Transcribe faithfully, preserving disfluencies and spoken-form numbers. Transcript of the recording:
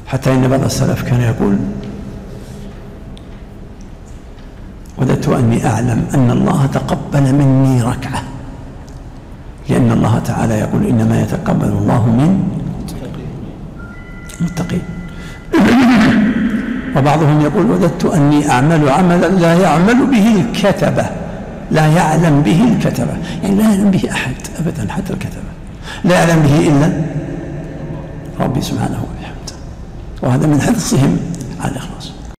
حتى إن بعض السلف كان يقول: وددت أني أعلم أن الله تقبل مني ركعة، لأن الله تعالى يقول: إنما يتقبل الله من المتقين. وبعضهم يقول: وددت أني أعمل عملا لا يعمل به الكتبة، لا يعلم به الكتبة، يعني لا يعلم به أحد أبدا، حتى الكتبة لا يعلم به إلا ربي سبحانه وبحمده. وهذا من حرصهم على الإخلاص.